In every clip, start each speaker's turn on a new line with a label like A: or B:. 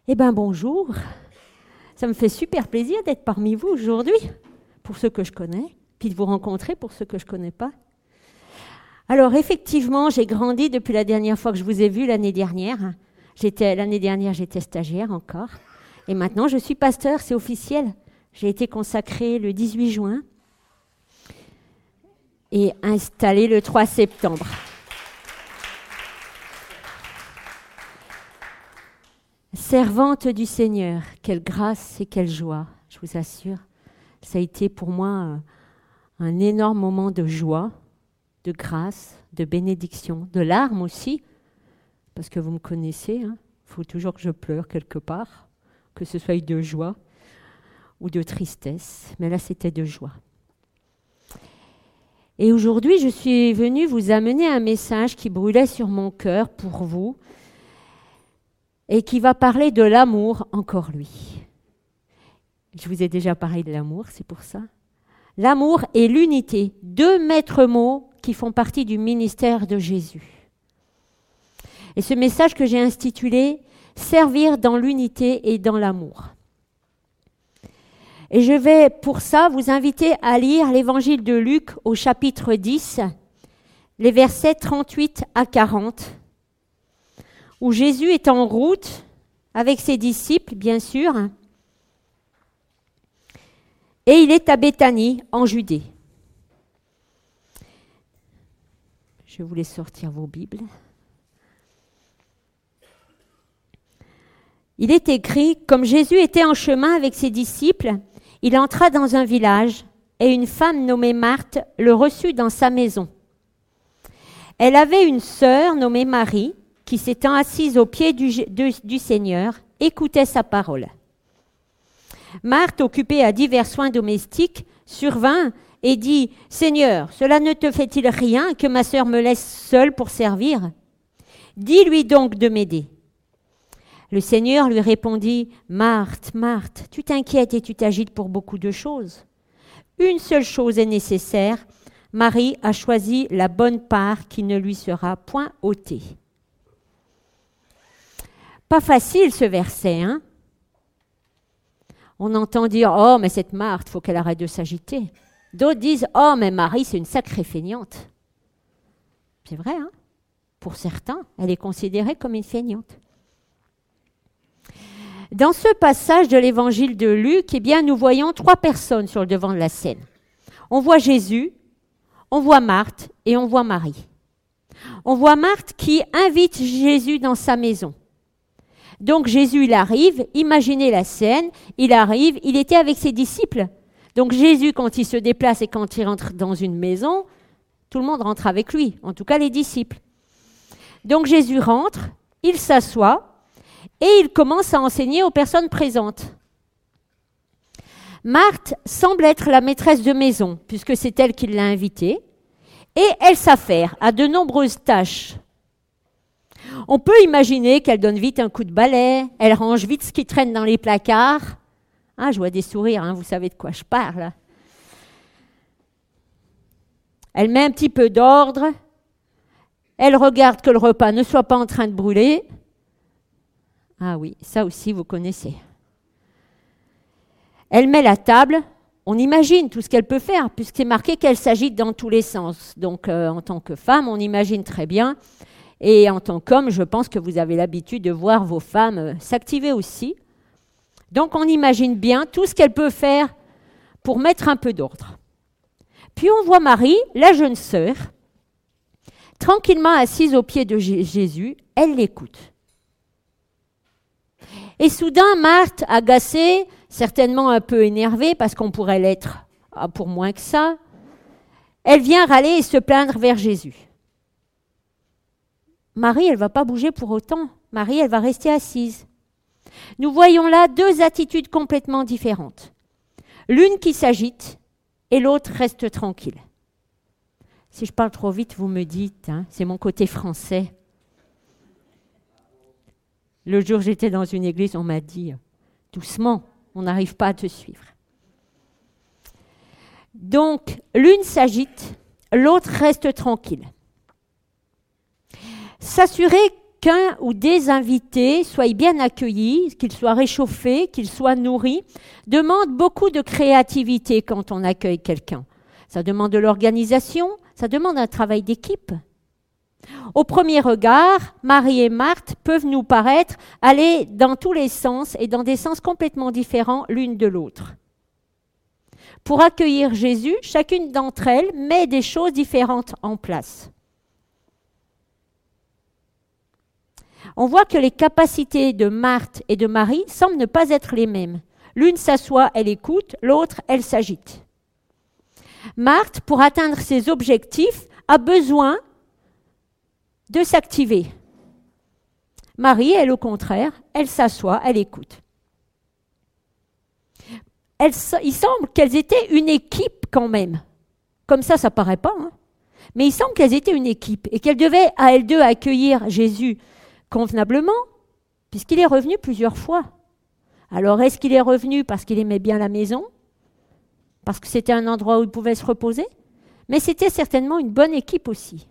A: Eh bien, bonjour. Ça me fait super plaisir d'être parmi vous aujourd'hui, pour ceux que je connais, puis de vous rencontrer pour ceux que je ne connais pas. Alors, effectivement, j'ai grandi depuis la dernière fois que je vous ai vu l'année dernière. L'année dernière, j'étais stagiaire encore. Et maintenant, je suis pasteur, c'est officiel. J'ai été consacrée le 18 juin et installée le 3 septembre. Servante du Seigneur, quelle grâce et quelle joie, je vous assure. Ça a été pour moi un énorme moment de joie, de grâce, de bénédiction, de larmes aussi, parce que vous me connaissez, il faut toujours que je pleure quelque part, que ce soit de joie ou de tristesse, mais là c'était de joie. Et aujourd'hui, je suis venue vous amener un message qui brûlait sur mon cœur pour vous, et qui va parler de l'amour, encore lui. Je vous ai déjà parlé de l'amour, c'est pour ça. L'amour et l'unité, deux maîtres mots qui font partie du ministère de Jésus. Et ce message que j'ai intitulé « Servir dans l'unité et dans l'amour ». Et je vais pour ça vous inviter à lire l'évangile de Luc au chapitre 10, les versets 38 à 40, où Jésus est en route avec ses disciples, bien sûr, et il est à Béthanie, en Judée. Je vous laisse sortir vos Bibles. Il est écrit, comme Jésus était en chemin avec ses disciples, il entra dans un village et une femme nommée Marthe le reçut dans sa maison. Elle avait une sœur nommée Marie, qui s'étant assise aux pieds du Seigneur, écoutait sa parole. Marthe, occupée à divers soins domestiques, survint et dit « Seigneur, cela ne te fait-il rien que ma sœur me laisse seule pour servir ? Dis-lui donc de m'aider. » Le Seigneur lui répondit « Marthe, Marthe, tu t'inquiètes et tu t'agites pour beaucoup de choses. Une seule chose est nécessaire. Marie a choisi la bonne part qui ne lui sera point ôtée. » Pas facile ce verset, hein ? On entend dire « Oh, mais cette Marthe, il faut qu'elle arrête de s'agiter. » D'autres disent « Oh, mais Marie, c'est une sacrée feignante. » C'est vrai, hein ? Pour certains, elle est considérée comme une feignante. Dans ce passage de l'évangile de Luc, eh bien, nous voyons trois personnes sur le devant de la scène. On voit Jésus, on voit Marthe et on voit Marie. On voit Marthe qui invite Jésus dans sa maison. Donc Jésus, il arrive, imaginez la scène, il arrive, il était avec ses disciples. Donc Jésus, quand il se déplace et quand il rentre dans une maison, tout le monde rentre avec lui, en tout cas les disciples. Donc Jésus rentre, il s'assoit et il commence à enseigner aux personnes présentes. Marthe semble être la maîtresse de maison, puisque c'est elle qui l'a invitée, et elle s'affaire à de nombreuses tâches. On peut imaginer qu'elle donne vite un coup de balai, elle range vite ce qui traîne dans les placards. Ah, je vois des sourires, vous savez de quoi je parle. Elle met un petit peu d'ordre, elle regarde que le repas ne soit pas en train de brûler. Ah oui, ça aussi vous connaissez. Elle met la table, on imagine tout ce qu'elle peut faire, puisque c'est marqué qu'elle s'agite dans tous les sens. Donc en tant que femme, on imagine très bien. Et en tant qu'homme, je pense que vous avez l'habitude de voir vos femmes s'activer aussi. Donc on imagine bien tout ce qu'elle peut faire pour mettre un peu d'ordre. Puis on voit Marie, la jeune sœur, tranquillement assise aux pieds de Jésus, elle l'écoute. Et soudain, Marthe, agacée, certainement un peu énervée, parce qu'on pourrait l'être pour moins que ça, elle vient râler et se plaindre vers Jésus. Marie, elle ne va pas bouger pour autant. Marie, elle va rester assise. Nous voyons là deux attitudes complètement différentes. L'une qui s'agite et l'autre reste tranquille. Si je parle trop vite, vous me dites, c'est mon côté français. Le jour j'étais dans une église, on m'a dit « Doucement, on n'arrive pas à te suivre. » Donc, l'une s'agite, l'autre reste tranquille. S'assurer qu'un ou des invités soient bien accueillis, qu'ils soient réchauffés, qu'ils soient nourris, demande beaucoup de créativité quand on accueille quelqu'un. Ça demande de l'organisation, ça demande un travail d'équipe. Au premier regard, Marie et Marthe peuvent nous paraître aller dans tous les sens et dans des sens complètement différents l'une de l'autre. Pour accueillir Jésus, chacune d'entre elles met des choses différentes en place. On voit que les capacités de Marthe et de Marie semblent ne pas être les mêmes. L'une s'assoit, elle écoute, l'autre, elle s'agite. Marthe, pour atteindre ses objectifs, a besoin de s'activer. Marie, elle, au contraire, elle s'assoit, elle écoute. Il semble qu'elles étaient une équipe quand même. Comme ça paraît pas. Hein. Mais il semble qu'elles étaient une équipe et qu'elles devaient, à elles deux, accueillir Jésus convenablement, puisqu'il est revenu plusieurs fois. Alors, est-ce qu'il est revenu parce qu'il aimait bien la maison? Parce que c'était un endroit où il pouvait se reposer? Mais c'était certainement une bonne équipe aussi.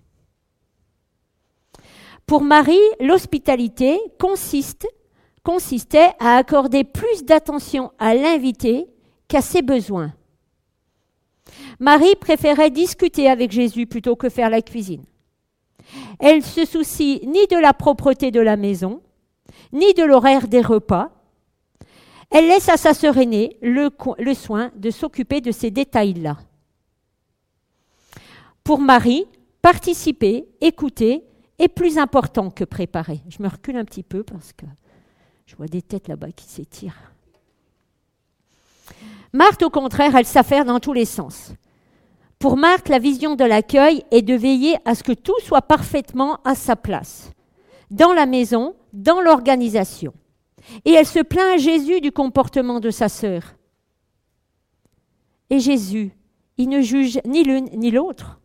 A: Pour Marie, l'hospitalité consistait à accorder plus d'attention à l'invité qu'à ses besoins. Marie préférait discuter avec Jésus plutôt que faire la cuisine. Elle ne se soucie ni de la propreté de la maison, ni de l'horaire des repas. Elle laisse à sa sœur aînée le soin de s'occuper de ces détails-là. Pour Marie, participer, écouter est plus important que préparer. Je me recule un petit peu parce que je vois des têtes là-bas qui s'étirent. Marthe, au contraire, elle s'affaire dans tous les sens. Pour Marthe, la vision de l'accueil est de veiller à ce que tout soit parfaitement à sa place, dans la maison, dans l'organisation. Et elle se plaint à Jésus du comportement de sa sœur. Et Jésus, il ne juge ni l'une ni l'autre.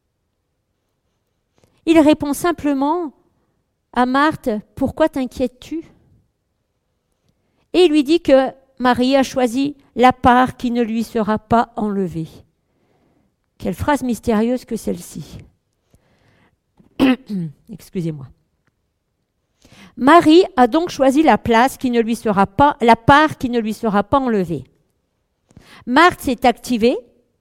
A: Il répond simplement à Marthe, « Pourquoi t'inquiètes-tu » Et il lui dit que Marie a choisi la part qui ne lui sera pas enlevée. Quelle phrase mystérieuse que celle-ci. Excusez-moi. Marie a donc choisi la part qui ne lui sera pas enlevée. Marthe s'est activée,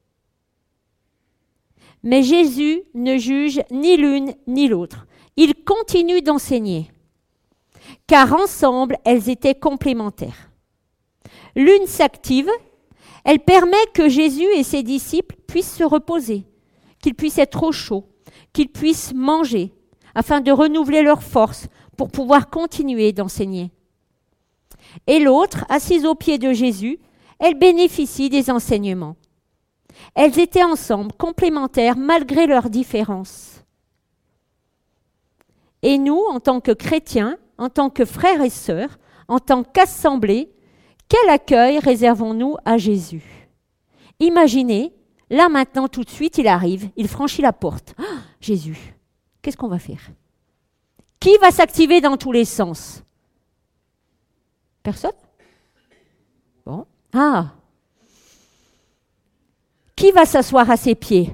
A: mais Jésus ne juge ni l'une ni l'autre. Il continue d'enseigner, car ensemble, elles étaient complémentaires. L'une s'active, elle permet que Jésus et ses disciples puissent se reposer, qu'ils puissent être au chaud, qu'ils puissent manger, afin de renouveler leurs forces pour pouvoir continuer d'enseigner. Et l'autre, assise aux pieds de Jésus, elle bénéficie des enseignements. Elles étaient ensemble, complémentaires, malgré leurs différences. Et nous, en tant que chrétiens, en tant que frères et sœurs, en tant qu'assemblée, quel accueil réservons-nous à Jésus? Imaginez, là maintenant, tout de suite, il arrive, il franchit la porte. Ah, Jésus, qu'est-ce qu'on va faire? Qui va s'activer dans tous les sens? Personne? Bon. Ah. Qui va s'asseoir à ses pieds?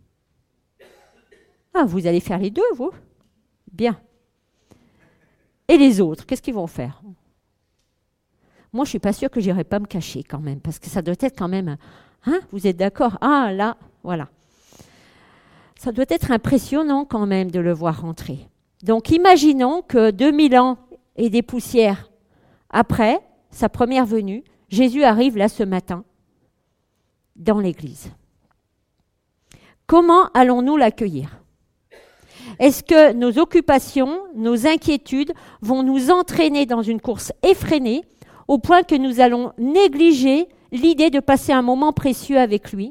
A: Ah, vous allez faire les deux, vous? Bien. Et les autres, qu'est-ce qu'ils vont faire? Moi, je ne suis pas sûre que je n'irai pas me cacher quand même, parce que ça doit être quand même... Hein, vous êtes d'accord? Ah, là, voilà. Ça doit être impressionnant quand même de le voir rentrer. Donc, imaginons que 2000 ans et des poussières après sa première venue, Jésus arrive là ce matin dans l'église. Comment allons-nous l'accueillir? Est-ce que nos occupations, nos inquiétudes vont nous entraîner dans une course effrénée au point que nous allons négliger l'idée de passer un moment précieux avec lui?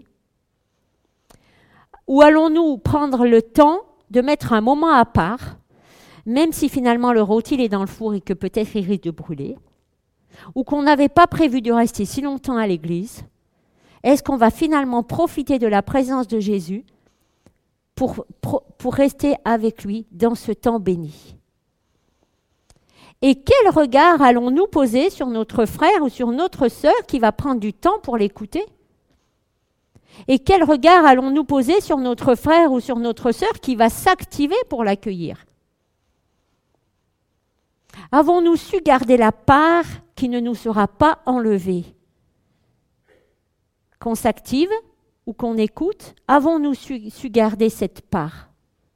A: Ou allons-nous prendre le temps de mettre un moment à part, même si finalement le rôti est dans le four et que peut-être il risque de brûler, ou qu'on n'avait pas prévu de rester si longtemps à l'église? Est-ce qu'on va finalement profiter de la présence de Jésus pour rester avec lui dans ce temps béni? Et quel regard allons-nous poser sur notre frère ou sur notre sœur qui va prendre du temps pour l'écouter? Et quel regard allons-nous poser sur notre frère ou sur notre sœur qui va s'activer pour l'accueillir? Avons-nous su garder la part qui ne nous sera pas enlevée? Qu'on s'active ou qu'on écoute, avons-nous su garder cette part?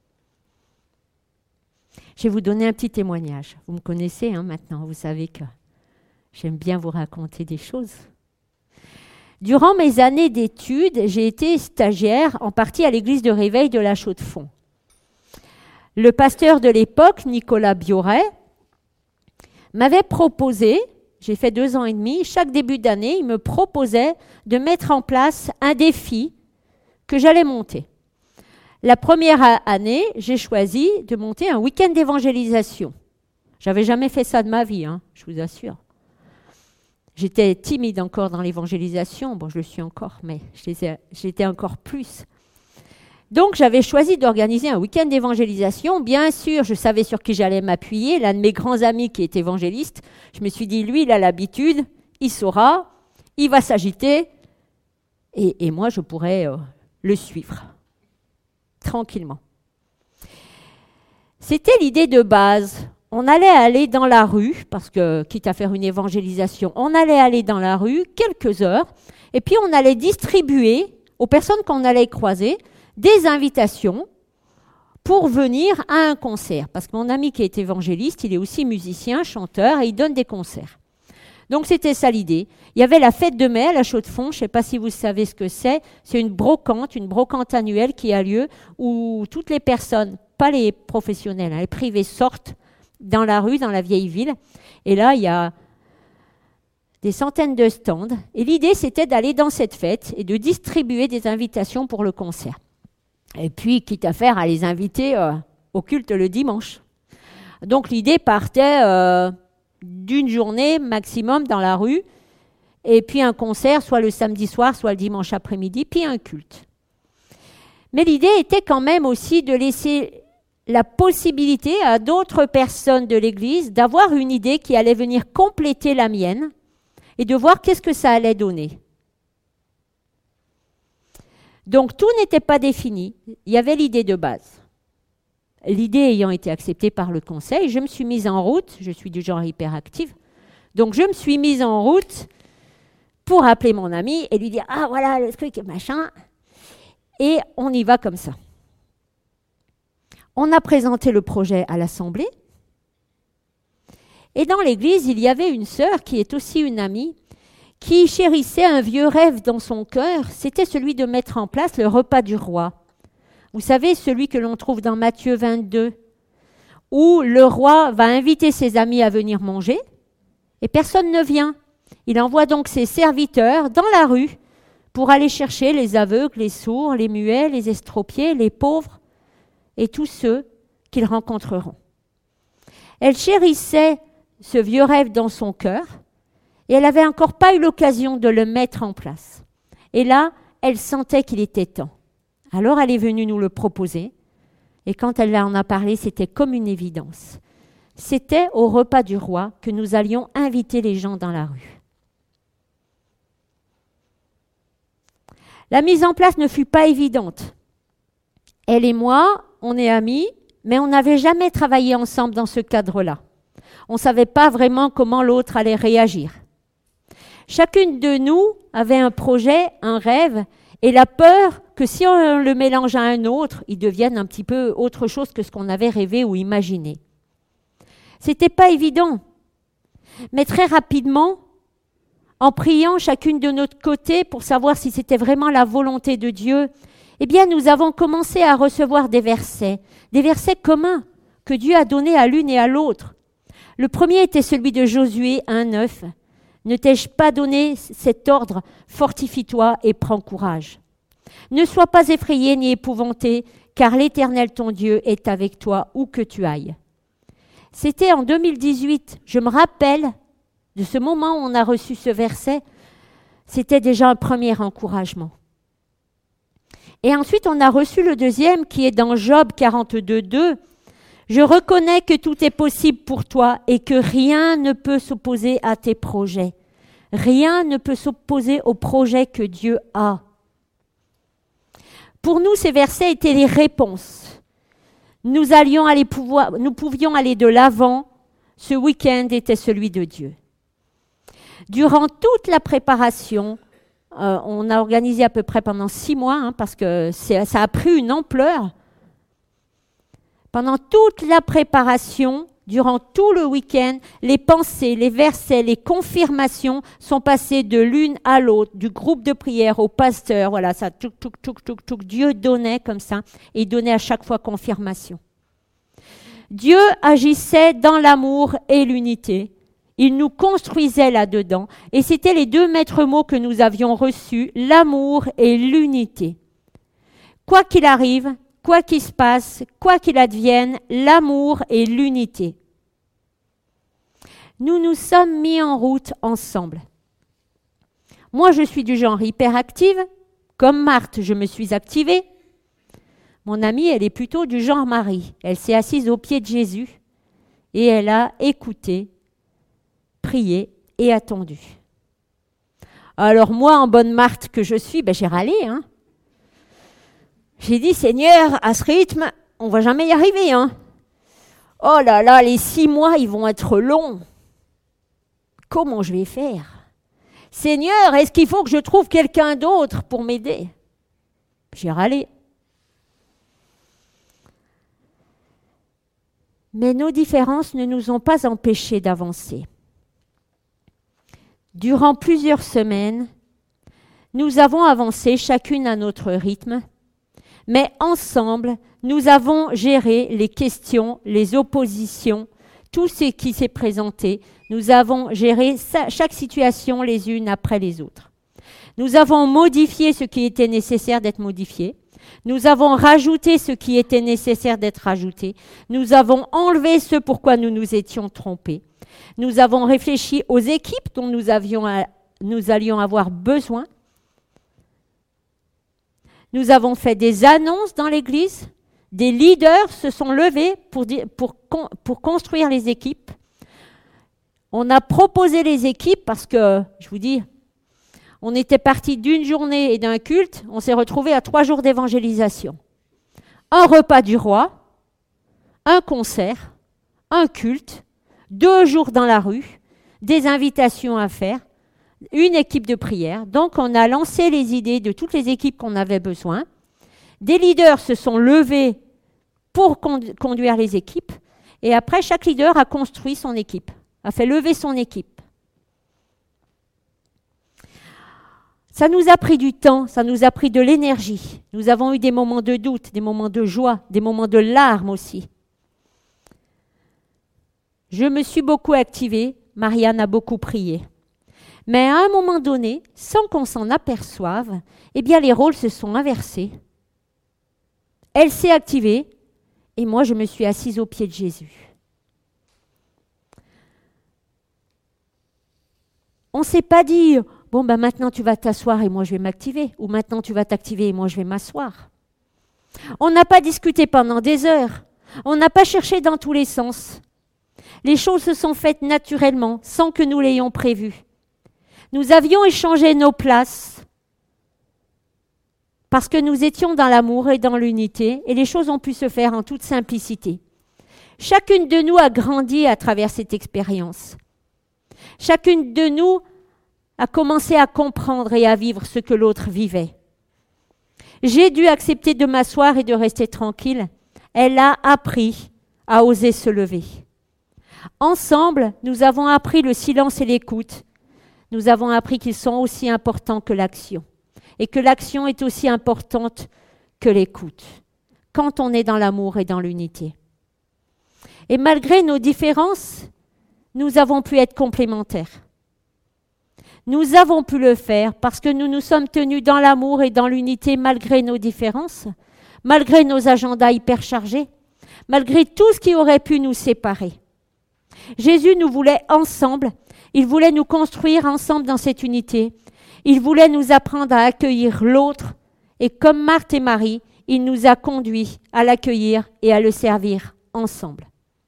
A: Je vais vous donner un petit témoignage. Vous me connaissez maintenant, vous savez que j'aime bien vous raconter des choses. Durant mes années d'études, j'ai été stagiaire en partie à l'église de Réveil de la Chaux-de-Fonds. Le pasteur de l'époque, Nicolas Bioret, m'avait proposé, j'ai fait 2 ans et demi, chaque début d'année, il me proposait de mettre en place un défi que j'allais monter. La première année, j'ai choisi de monter un week-end d'évangélisation. J'avais jamais fait ça de ma vie, je vous assure. J'étais timide encore dans l'évangélisation, bon je le suis encore, mais j'étais encore plus. Donc j'avais choisi d'organiser un week-end d'évangélisation. Bien sûr, je savais sur qui j'allais m'appuyer. L'un de mes grands amis qui est évangéliste, je me suis dit, lui, il a l'habitude, il saura, il va s'agiter, et moi, je pourrais le suivre, tranquillement. C'était l'idée de base. On allait aller dans la rue, parce que, quitte à faire une évangélisation, on allait aller dans la rue quelques heures, et puis on allait distribuer aux personnes qu'on allait croiser des invitations pour venir à un concert. Parce que mon ami qui est évangéliste, il est aussi musicien, chanteur, et il donne des concerts. Donc c'était ça l'idée. Il y avait la fête de mai à la Chaux-de-Fonds, je ne sais pas si vous savez ce que c'est une brocante annuelle qui a lieu où toutes les personnes, pas les professionnels, les privés sortent dans la rue, dans la vieille ville. Et là, il y a des centaines de stands. Et l'idée, c'était d'aller dans cette fête et de distribuer des invitations pour le concert. Et puis, quitte à faire, à les inviter au culte le dimanche. Donc, l'idée partait d'une journée maximum dans la rue, et puis un concert, soit le samedi soir, soit le dimanche après-midi, puis un culte. Mais l'idée était quand même aussi de laisser la possibilité à d'autres personnes de l'Église d'avoir une idée qui allait venir compléter la mienne et de voir qu'est-ce que ça allait donner. Donc tout n'était pas défini, il y avait l'idée de base. L'idée ayant été acceptée par le conseil, je me suis mise en route, je suis du genre hyperactive, donc je me suis mise en route pour appeler mon ami et lui dire « Ah voilà le truc, machin », et on y va comme ça. On a présenté le projet à l'Assemblée. Et dans l'église, il y avait une sœur qui est aussi une amie, qui chérissait un vieux rêve dans son cœur, c'était celui de mettre en place le repas du roi. Vous savez, celui que l'on trouve dans Matthieu 22, où le roi va inviter ses amis à venir manger, et personne ne vient. Il envoie donc ses serviteurs dans la rue pour aller chercher les aveugles, les sourds, les muets, les estropiés, les pauvres, et tous ceux qu'ils rencontreront. Elle chérissait ce vieux rêve dans son cœur et elle n'avait encore pas eu l'occasion de le mettre en place. Et là, elle sentait qu'il était temps. Alors elle est venue nous le proposer et quand elle en a parlé, c'était comme une évidence. C'était au repas du roi que nous allions inviter les gens dans la rue. La mise en place ne fut pas évidente. Elle et moi, on est amis, mais on n'avait jamais travaillé ensemble dans ce cadre-là. On ne savait pas vraiment comment l'autre allait réagir. Chacune de nous avait un projet, un rêve, et la peur que si on le mélange à un autre, il devienne un petit peu autre chose que ce qu'on avait rêvé ou imaginé. C'était pas évident. Mais très rapidement, en priant chacune de notre côté pour savoir si c'était vraiment la volonté de Dieu, eh bien, nous avons commencé à recevoir des versets communs que Dieu a donnés à l'une et à l'autre. Le premier était celui de Josué 1:9. Ne t'ai-je pas donné cet ordre? Fortifie-toi et prends courage. Ne sois pas effrayé ni épouvanté, car l'Éternel ton Dieu est avec toi où que tu ailles. C'était en 2018. Je me rappelle de ce moment où on a reçu ce verset. C'était déjà un premier encouragement. Et ensuite, on a reçu le deuxième qui est dans Job 42:2. Je reconnais que tout est possible pour toi et que rien ne peut s'opposer à tes projets. Rien ne peut s'opposer au projet que Dieu a. Pour nous, ces versets étaient les réponses. Nous pouvions aller de l'avant ce week-end était celui de Dieu. Durant toute la préparation, on a organisé à peu près pendant 6 mois, parce que ça a pris une ampleur. Pendant toute la préparation, durant tout le week-end, les pensées, les versets, les confirmations sont passées de l'une à l'autre, du groupe de prière au pasteur. Voilà, ça, Dieu donnait comme ça, et il donnait à chaque fois confirmation. Dieu agissait dans l'amour et l'unité. Il nous construisait là-dedans. Et c'était les 2 maîtres mots que nous avions reçus, l'amour et l'unité. Quoi qu'il arrive, quoi qu'il se passe, quoi qu'il advienne, l'amour et l'unité. Nous nous sommes mis en route ensemble. Moi, je suis du genre hyperactive. Comme Marthe, je me suis activée. Mon amie, elle est plutôt du genre Marie. Elle s'est assise aux pieds de Jésus et elle a écouté, prié et attendu. Alors moi, en bonne Marthe que je suis, j'ai râlé. J'ai dit, Seigneur, à ce rythme, on ne va jamais y arriver. Oh là là, les 6 mois, ils vont être longs. Comment je vais faire? Seigneur, est-ce qu'il faut que je trouve quelqu'un d'autre pour m'aider? J'ai râlé. Mais nos différences ne nous ont pas empêchés d'avancer. Durant plusieurs semaines, nous avons avancé chacune à notre rythme, mais ensemble, nous avons géré les questions, les oppositions, tout ce qui s'est présenté. Nous avons géré chaque situation les unes après les autres. Nous avons modifié ce qui était nécessaire d'être modifié. Nous avons rajouté ce qui était nécessaire d'être rajouté. Nous avons enlevé ce pourquoi nous nous étions trompés. Nous avons réfléchi aux équipes dont nous allions avoir besoin. Nous avons fait des annonces dans l'Église. Des leaders se sont levés pour construire les équipes. On a proposé les équipes parce que, je vous dis, on était parti d'une journée et d'un culte, on s'est retrouvé à 3 jours d'évangélisation. Un repas du roi, un concert, un culte, 2 jours dans la rue, des invitations à faire, une équipe de prière. Donc on a lancé les idées de toutes les équipes qu'on avait besoin. Des leaders se sont levés pour conduire les équipes. Et après, chaque leader a construit son équipe, a fait lever son équipe. Ça nous a pris du temps, ça nous a pris de l'énergie. Nous avons eu des moments de doute, des moments de joie, des moments de larmes aussi. Je me suis beaucoup activée, Marianne a beaucoup prié. Mais à un moment donné, sans qu'on s'en aperçoive, les rôles se sont inversés. Elle s'est activée et moi je me suis assise aux pieds de Jésus. On ne s'est pas dit « Bon, maintenant tu vas t'asseoir et moi je vais m'activer » ou « Maintenant tu vas t'activer et moi je vais m'asseoir ». On n'a pas discuté pendant des heures. On n'a pas cherché dans tous les sens. Les choses se sont faites naturellement, sans que nous l'ayons prévu. Nous avions échangé nos places parce que nous étions dans l'amour et dans l'unité et les choses ont pu se faire en toute simplicité. Chacune de nous a grandi à travers cette expérience. Chacune de nous a commencé à comprendre et à vivre ce que l'autre vivait. J'ai dû accepter de m'asseoir et de rester tranquille. Elle a appris à oser se lever. Ensemble, nous avons appris le silence et l'écoute. Nous avons appris qu'ils sont aussi importants que l'action. Et que l'action est aussi importante que l'écoute. Quand on est dans l'amour et dans l'unité. Et malgré nos différences, nous avons pu être complémentaires. Nous avons pu le faire parce que nous nous sommes tenus dans l'amour et dans l'unité malgré nos différences, malgré nos agendas hyper chargés, malgré tout ce qui aurait pu nous séparer. Jésus nous voulait ensemble, il voulait nous construire ensemble dans cette unité, il voulait nous apprendre à accueillir l'autre et comme Marthe et Marie, il nous a conduits à l'accueillir et à le servir ensemble.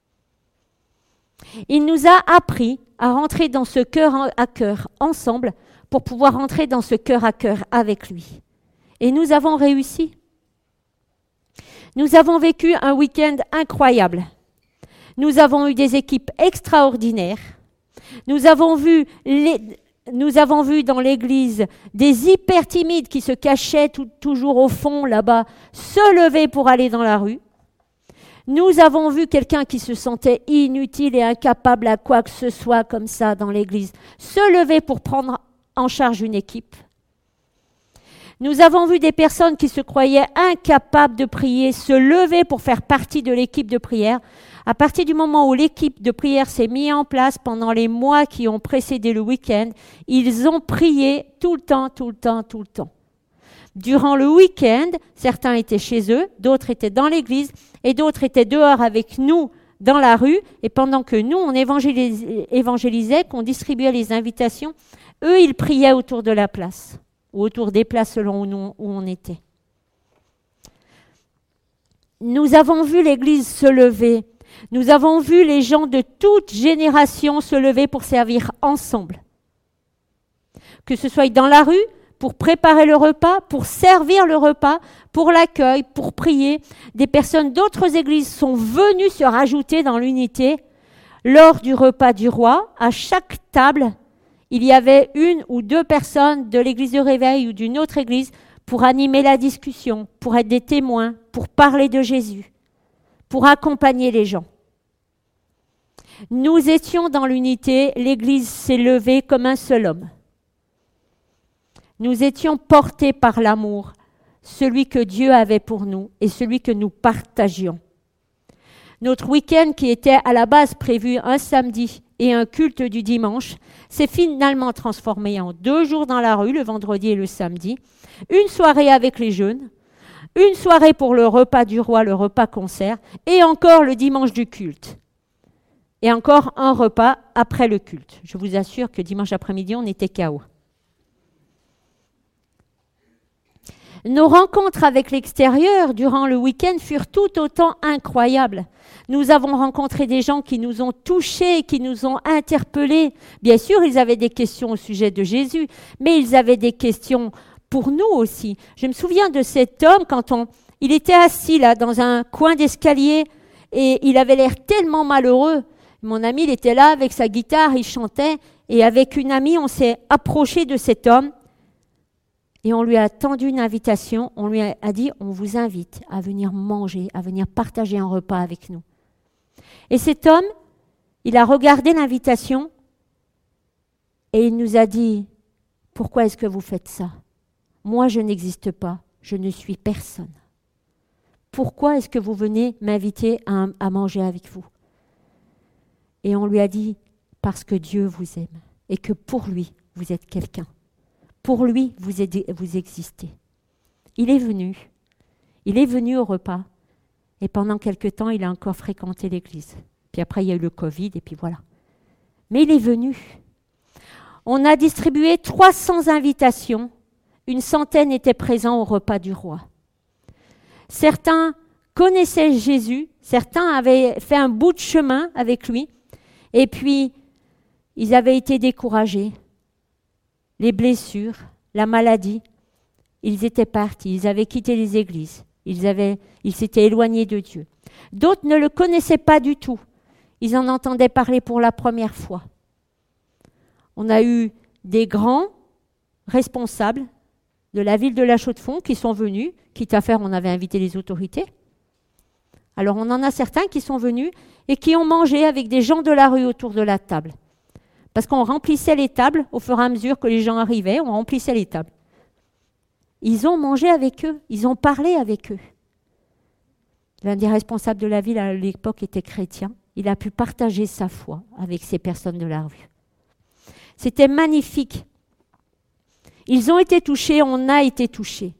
A: Il nous a appris à rentrer dans ce cœur à cœur ensemble pour pouvoir rentrer dans ce cœur à cœur avec lui. Et nous avons réussi. Nous avons vécu un week-end incroyable. Nous avons eu des équipes extraordinaires. Nous avons vu dans l'église des hyper timides qui se cachaient toujours au fond là-bas, se lever pour aller dans la rue. Nous avons vu quelqu'un qui se sentait inutile et incapable à quoi que ce soit comme ça dans l'église, se lever pour prendre en charge une équipe. Nous avons vu des personnes qui se croyaient incapables de prier, se lever pour faire partie de l'équipe de prière. À partir du moment où l'équipe de prière s'est mise en place pendant les mois qui ont précédé le week-end, ils ont prié tout le temps. Durant le week-end, certains étaient chez eux, d'autres étaient dans l'église et d'autres étaient dehors avec nous dans la rue. Et pendant que nous, on évangélisait, qu'on distribuait les invitations, eux, ils priaient autour de la place ou autour des places selon où on était. Nous avons vu l'église se lever. Nous avons vu les gens de toute génération se lever pour servir ensemble. Que ce soit dans la rue, pour préparer le repas, pour servir le repas, pour l'accueil, pour prier. Des personnes d'autres églises sont venues se rajouter dans l'unité. Lors du repas du roi, à chaque table, il y avait une ou deux personnes de l'église de Réveil ou d'une autre église pour animer la discussion, pour être des témoins, pour parler de Jésus, pour accompagner les gens. Nous étions dans l'unité, l'église s'est levée comme un seul homme. Nous étions portés par l'amour, celui que Dieu avait pour nous et celui que nous partagions. Notre week-end qui était à la base prévu un samedi et un culte du dimanche s'est finalement transformé en 2 jours dans la rue, le vendredi et le samedi, une soirée avec les jeunes, une soirée pour le repas du roi, le repas concert, et encore le dimanche du culte. Et encore un repas après le culte. Je vous assure que dimanche après-midi, on était KO. Nos rencontres avec l'extérieur durant le week-end furent tout autant incroyables. Nous avons rencontré des gens qui nous ont touchés, qui nous ont interpellés. Bien sûr, ils avaient des questions au sujet de Jésus, mais ils avaient des questions pour nous aussi. Je me souviens de cet homme quand il était assis là dans un coin d'escalier et il avait l'air tellement malheureux. Mon ami, il était là avec sa guitare, il chantait et avec une amie, on s'est approché de cet homme. Et on lui a tendu une invitation, on lui a dit, on vous invite à venir manger, à venir partager un repas avec nous. Et cet homme, il a regardé l'invitation et il nous a dit, pourquoi est-ce que vous faites ça? Moi, je n'existe pas, je ne suis personne. Pourquoi est-ce que vous venez m'inviter à manger avec vous? Et on lui a dit, parce que Dieu vous aime et que pour lui, vous êtes quelqu'un. Pour lui, vous existez. Il est venu au repas. Et pendant quelque temps, il a encore fréquenté l'église. Puis après, il y a eu le Covid, et puis voilà. Mais il est venu. On a distribué 300 invitations. Une centaine étaient présents au repas du roi. Certains connaissaient Jésus. Certains avaient fait un bout de chemin avec lui. Et puis, ils avaient été découragés. Les blessures, la maladie, ils étaient partis, ils avaient quitté les églises, ils s'étaient éloignés de Dieu. D'autres ne le connaissaient pas du tout, ils en entendaient parler pour la première fois. On a eu des grands responsables de la ville de La Chaux-de-Fonds qui sont venus, quitte à faire, on avait invité les autorités. Alors on en a certains qui sont venus et qui ont mangé avec des gens de la rue autour de la table. Parce qu'on remplissait les tables au fur et à mesure que les gens arrivaient, on remplissait les tables. Ils ont mangé avec eux, ils ont parlé avec eux. L'un des responsables de la ville à l'époque était chrétien. Il a pu partager sa foi avec ces personnes de la rue. C'était magnifique. Ils ont été touchés, on a été touchés.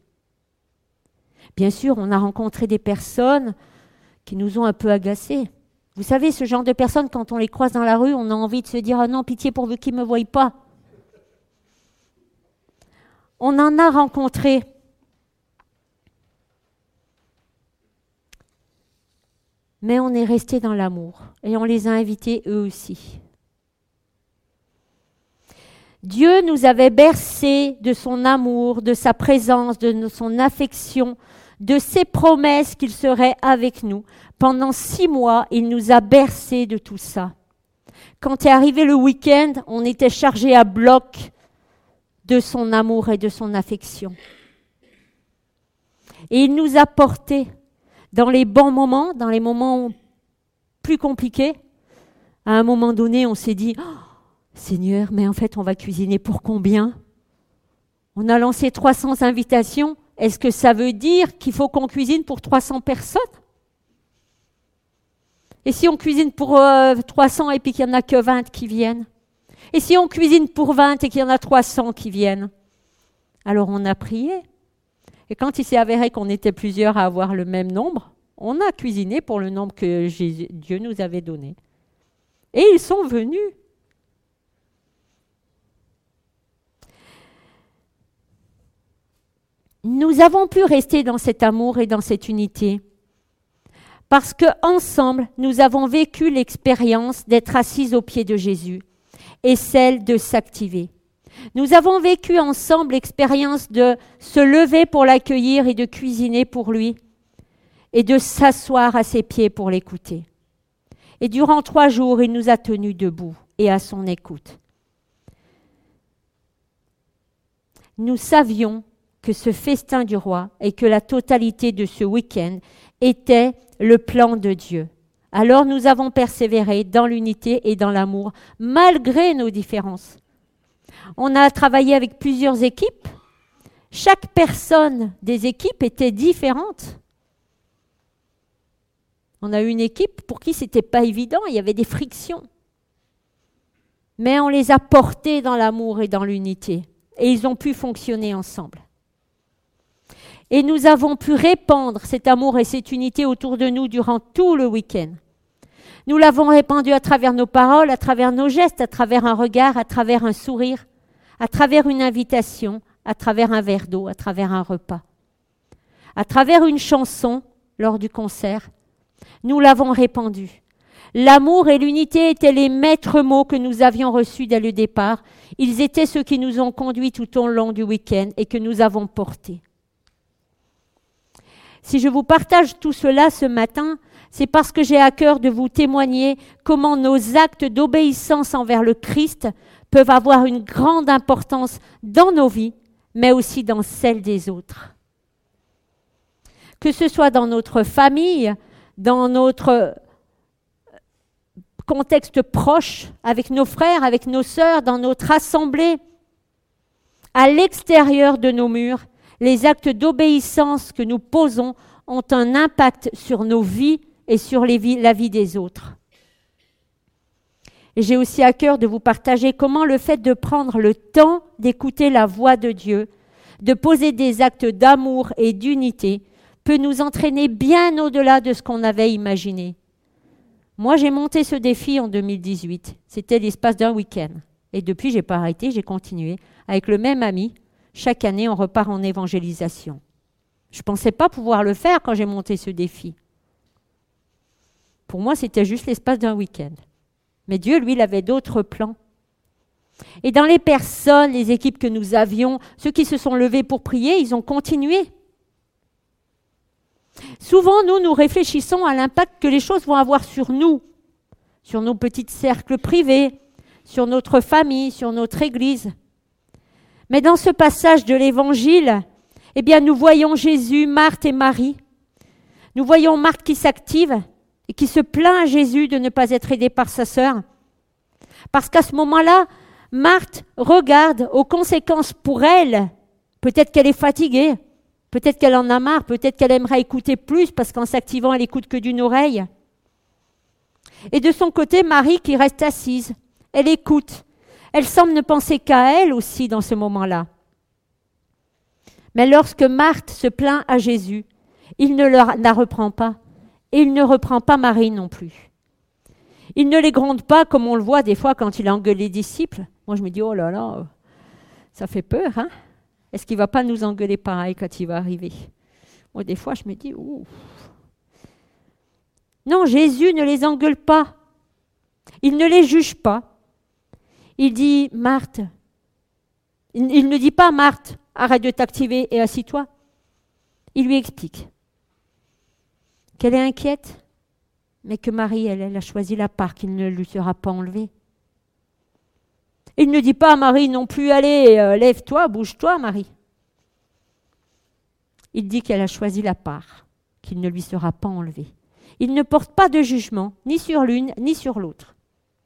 A: Bien sûr, on a rencontré des personnes qui nous ont un peu agacés. Vous savez, ce genre de personnes, quand on les croise dans la rue, on a envie de se dire « Ah non, pitié pourvu qu'ils ne me voient pas ». On en a rencontré. Mais on est resté dans l'amour et on les a invités eux aussi. Dieu nous avait bercés de son amour, de sa présence, de son affection, de ses promesses qu'il serait avec nous. Pendant 6 mois, il nous a bercés de tout ça. Quand est arrivé le week-end, on était chargé à bloc de son amour et de son affection. Et il nous a portés dans les bons moments, dans les moments plus compliqués. À un moment donné, on s'est dit, oh, Seigneur, mais en fait, on va cuisiner pour combien ? On a lancé 300 invitations. Est-ce que ça veut dire qu'il faut qu'on cuisine pour 300 personnes ? Et si on cuisine pour 300 et puis qu'il n'y en a que 20 qui viennent ? Et si on cuisine pour 20 et qu'il y en a 300 qui viennent ? Alors on a prié. Et quand il s'est avéré qu'on était plusieurs à avoir le même nombre, on a cuisiné pour le nombre que Dieu nous avait donné. Et ils sont venus. Nous avons pu rester dans cet amour et dans cette unité parce qu'ensemble, nous avons vécu l'expérience d'être assis aux pieds de Jésus et celle de s'activer. Nous avons vécu ensemble l'expérience de se lever pour l'accueillir et de cuisiner pour lui et de s'asseoir à ses pieds pour l'écouter. Et durant 3 jours, il nous a tenus debout et à son écoute. Nous savions que ce festin du roi et que la totalité de ce week-end était le plan de Dieu. Alors nous avons persévéré dans l'unité et dans l'amour, malgré nos différences. On a travaillé avec plusieurs équipes. Chaque personne des équipes était différente. On a eu une équipe pour qui ce n'était pas évident, il y avait des frictions. Mais on les a portés dans l'amour et dans l'unité. Et ils ont pu fonctionner ensemble. Et nous avons pu répandre cet amour et cette unité autour de nous durant tout le week-end. Nous l'avons répandu à travers nos paroles, à travers nos gestes, à travers un regard, à travers un sourire, à travers une invitation, à travers un verre d'eau, à travers un repas. À travers une chanson lors du concert, nous l'avons répandu. L'amour et l'unité étaient les maîtres mots que nous avions reçus dès le départ. Ils étaient ceux qui nous ont conduits tout au long du week-end et que nous avons portés. Si je vous partage tout cela ce matin, c'est parce que j'ai à cœur de vous témoigner comment nos actes d'obéissance envers le Christ peuvent avoir une grande importance dans nos vies, mais aussi dans celles des autres. Que ce soit dans notre famille, dans notre contexte proche, avec nos frères, avec nos sœurs, dans notre assemblée, à l'extérieur de nos murs, les actes d'obéissance que nous posons ont un impact sur nos vies et sur la vie des autres. Et j'ai aussi à cœur de vous partager comment le fait de prendre le temps d'écouter la voix de Dieu, de poser des actes d'amour et d'unité, peut nous entraîner bien au-delà de ce qu'on avait imaginé. Moi, j'ai monté ce défi en 2018. C'était l'espace d'un week-end. Et depuis, je n'ai pas arrêté, j'ai continué. Avec le même ami, chaque année, on repart en évangélisation. Je ne pensais pas pouvoir le faire quand j'ai monté ce défi. Pour moi, c'était juste l'espace d'un week-end. Mais Dieu, lui, il avait d'autres plans. Et dans les personnes, les équipes que nous avions, ceux qui se sont levés pour prier, ils ont continué. Souvent, nous réfléchissons à l'impact que les choses vont avoir sur nous, sur nos petits cercles privés, sur notre famille, sur notre Église. Mais dans ce passage de l'Évangile, eh bien, nous voyons Jésus, Marthe et Marie. Nous voyons Marthe qui s'active et qui se plaint à Jésus de ne pas être aidée par sa sœur. Parce qu'à ce moment-là, Marthe regarde aux conséquences pour elle. Peut-être qu'elle est fatiguée, peut-être qu'elle en a marre, peut-être qu'elle aimerait écouter plus parce qu'en s'activant, elle écoute que d'une oreille. Et de son côté, Marie qui reste assise, elle écoute. Elle semble ne penser qu'à elle aussi dans ce moment-là. Mais lorsque Marthe se plaint à Jésus, il ne la reprend pas. Et il ne reprend pas Marie non plus. Il ne les gronde pas comme on le voit des fois quand il engueule les disciples. Moi, je me dis, oh là là, ça fait peur, hein ? Est-ce qu'il ne va pas nous engueuler pareil quand il va arriver ? Moi, des fois, je me dis, ouh. Non, Jésus ne les engueule pas. Il ne les juge pas. Il dit, Marthe, il ne dit pas, Marthe, arrête de t'activer et assis-toi. Il lui explique qu'elle est inquiète, mais que Marie, elle a choisi la part qui ne lui sera pas enlevée. Il ne dit pas à Marie non plus, allez, lève-toi, bouge-toi, Marie. Il dit qu'elle a choisi la part qui ne lui sera pas enlevée. Il ne porte pas de jugement, ni sur l'une, ni sur l'autre.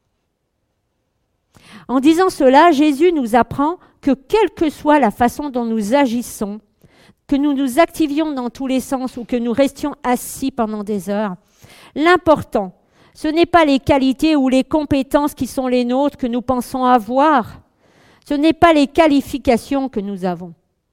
A: En disant cela, Jésus nous apprend que quelle que soit la façon dont nous agissons, que nous nous activions dans tous les sens ou que nous restions assis pendant des heures, l'important, ce n'est pas les qualités ou les compétences qui sont les nôtres que nous pensons avoir. Ce n'est pas les qualifications que nous avons.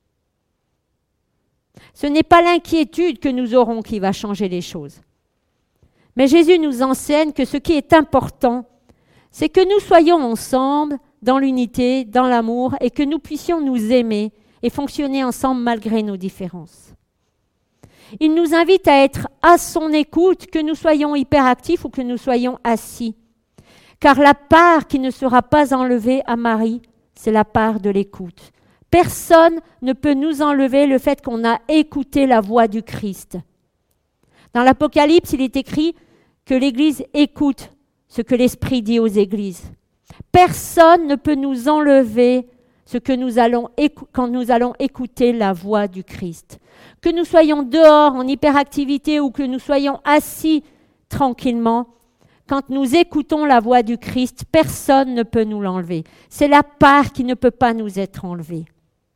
A: Ce n'est pas l'inquiétude que nous aurons qui va changer les choses. Mais Jésus nous enseigne que ce qui est important, c'est que nous soyons ensemble, dans l'unité, dans l'amour, et que nous puissions nous aimer et fonctionner ensemble malgré nos différences. Il nous invite à être à son écoute, que nous soyons hyperactifs ou que nous soyons assis. Car la part qui ne sera pas enlevée à Marie, c'est la part de l'écoute. Personne ne peut nous enlever le fait qu'on a écouté la voix du Christ. Dans l'Apocalypse, il est écrit que l'Église écoute ce que l'Esprit dit aux églises. Personne ne peut nous enlever ce que quand nous allons écouter la voix du Christ. Que nous soyons dehors en hyperactivité ou que nous soyons assis tranquillement, quand nous écoutons la voix du Christ, personne ne peut nous l'enlever. C'est la part qui ne peut pas nous être enlevée.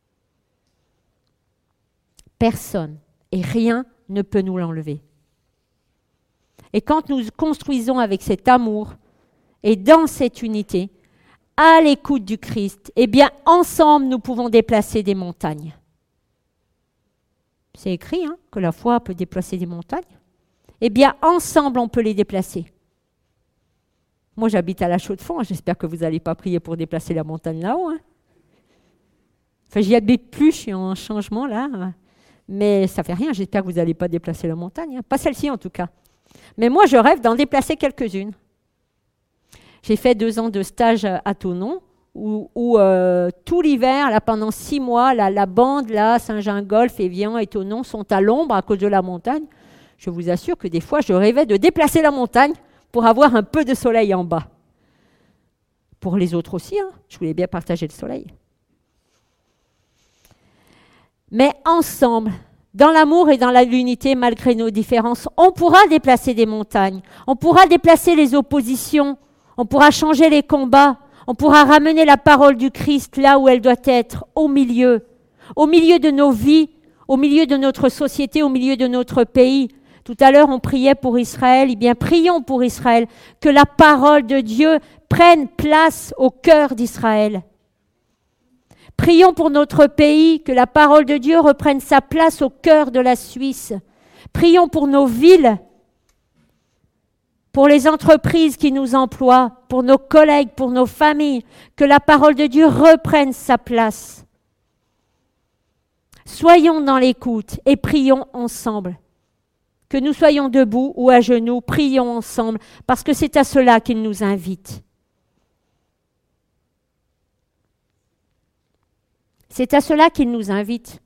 A: Personne et rien ne peut nous l'enlever. Et quand nous construisons avec cet amour et dans cette unité, à l'écoute du Christ, eh bien, ensemble, nous pouvons déplacer des montagnes. C'est écrit que la foi peut déplacer des montagnes. Eh bien, ensemble, on peut les déplacer. Moi, j'habite à la Chaux-de-Fonds. J'espère que vous n'allez pas prier pour déplacer la montagne là-haut. Enfin, j'y habite plus, je suis en changement là. Mais ça fait rien, j'espère que vous n'allez pas déplacer la montagne. Pas celle-ci en tout cas. Mais moi, je rêve d'en déplacer quelques-unes. J'ai fait 2 ans de stage à Thonon, où tout l'hiver, là, pendant 6 mois, la bande, là, Saint-Gingolph, Évian et Thonon sont à l'ombre à cause de la montagne. Je vous assure que des fois, je rêvais de déplacer la montagne pour avoir un peu de soleil en bas. Pour les autres aussi, je voulais bien partager le soleil. Mais ensemble, dans l'amour et dans l'unité, malgré nos différences, on pourra déplacer des montagnes, on pourra déplacer les oppositions, on pourra changer les combats, on pourra ramener la parole du Christ là où elle doit être, au milieu de nos vies, au milieu de notre société, au milieu de notre pays. Tout à l'heure, on priait pour Israël. Eh bien, prions pour Israël, que la parole de Dieu prenne place au cœur d'Israël. Prions pour notre pays, que la parole de Dieu reprenne sa place au cœur de la Suisse. Prions pour nos villes, pour les entreprises qui nous emploient, pour nos collègues, pour nos familles, que la parole de Dieu reprenne sa place. Soyons dans l'écoute et prions ensemble. Que nous soyons debout ou à genoux, prions ensemble, parce que c'est à cela qu'il nous invite. C'est à cela qu'il nous invite.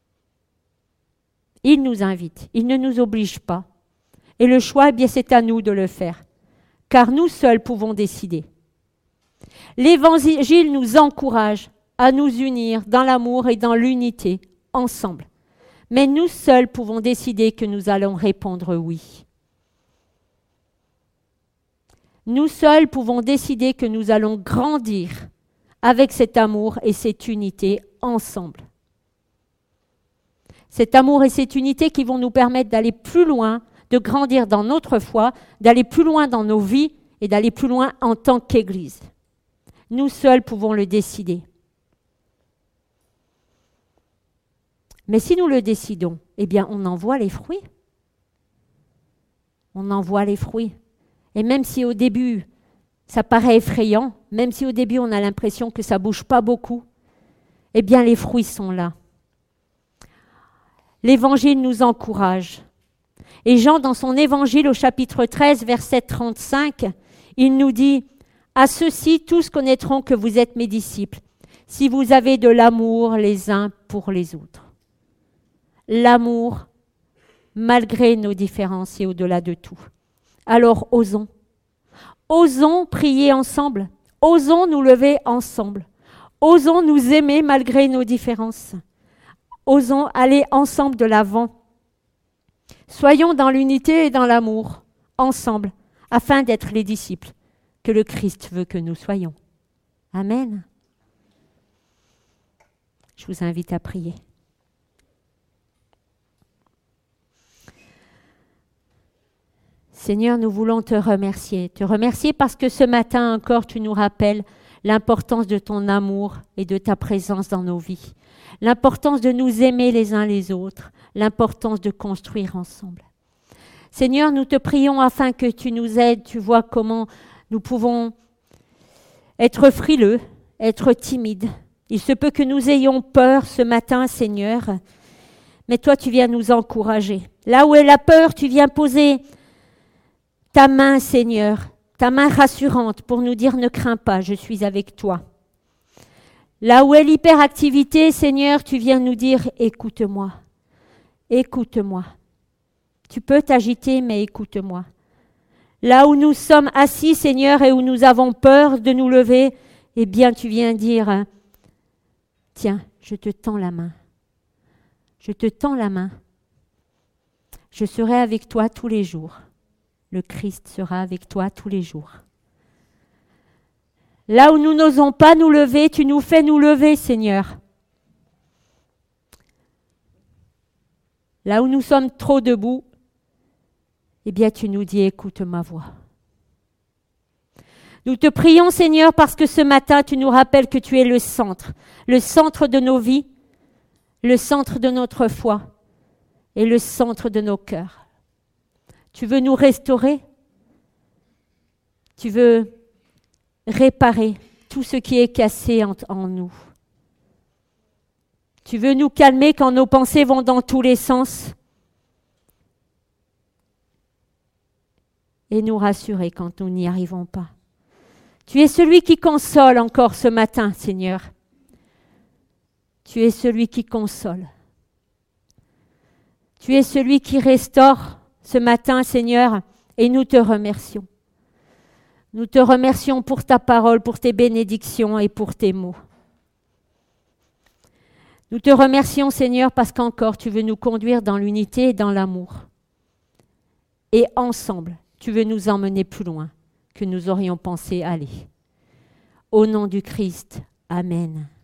A: Il nous invite, il ne nous oblige pas. Et le choix, eh bien, c'est à nous de le faire, car nous seuls pouvons décider. L'Évangile nous encourage à nous unir dans l'amour et dans l'unité, ensemble. Mais nous seuls pouvons décider que nous allons répondre oui. Nous seuls pouvons décider que nous allons grandir avec cet amour et cette unité ensemble. Cet amour et cette unité qui vont nous permettre d'aller plus loin, de grandir dans notre foi, d'aller plus loin dans nos vies et d'aller plus loin en tant qu'Église. Nous seuls pouvons le décider. Mais si nous le décidons, eh bien, on en voit les fruits. On en voit les fruits. Et même si au début, ça paraît effrayant, même si au début, on a l'impression que ça ne bouge pas beaucoup, eh bien, les fruits sont là. L'Évangile nous encourage. Et Jean, dans son Évangile au chapitre 13, verset 35, il nous dit « À ceux-ci, tous connaîtront que vous êtes mes disciples, si vous avez de l'amour les uns pour les autres. » l'amour, malgré nos différences et au-delà de tout. Alors osons. Osons prier ensemble. Osons nous lever ensemble. Osons nous aimer malgré nos différences. Osons aller ensemble de l'avant. Soyons dans l'unité et dans l'amour, ensemble, afin d'être les disciples que le Christ veut que nous soyons. Amen. Je vous invite à prier. Seigneur, nous voulons te remercier parce que ce matin encore tu nous rappelles l'importance de ton amour et de ta présence dans nos vies, l'importance de nous aimer les uns les autres, l'importance de construire ensemble. Seigneur, nous te prions afin que tu nous aides, tu vois comment nous pouvons être frileux, être timides. Il se peut que nous ayons peur ce matin, Seigneur, mais toi tu viens nous encourager. Là où est la peur, tu viens poser ta main, Seigneur, ta main rassurante pour nous dire ne crains pas, je suis avec toi. Là où est l'hyperactivité, Seigneur, tu viens nous dire écoute-moi, écoute-moi. Tu peux t'agiter, mais écoute-moi. Là où nous sommes assis, Seigneur, et où nous avons peur de nous lever, eh bien, tu viens dire tiens, je te tends la main. Je te tends la main. Je serai avec toi tous les jours. Le Christ sera avec toi tous les jours. Là où nous n'osons pas nous lever, tu nous fais nous lever, Seigneur. Là où nous sommes trop debout, eh bien tu nous dis écoute ma voix. Nous te prions, Seigneur, parce que ce matin tu nous rappelles que tu es le centre de nos vies, le centre de notre foi et le centre de nos cœurs. Tu veux nous restaurer, tu veux réparer tout ce qui est cassé en nous. Tu veux nous calmer quand nos pensées vont dans tous les sens et nous rassurer quand nous n'y arrivons pas. Tu es celui qui console encore ce matin, Seigneur. Tu es celui qui console. Tu es celui qui restaure ce matin, Seigneur, et nous te remercions. Nous te remercions pour ta parole, pour tes bénédictions et pour tes mots. Nous te remercions, Seigneur, parce qu'encore tu veux nous conduire dans l'unité et dans l'amour. Et ensemble, tu veux nous emmener plus loin que nous aurions pensé aller. Au nom du Christ, Amen.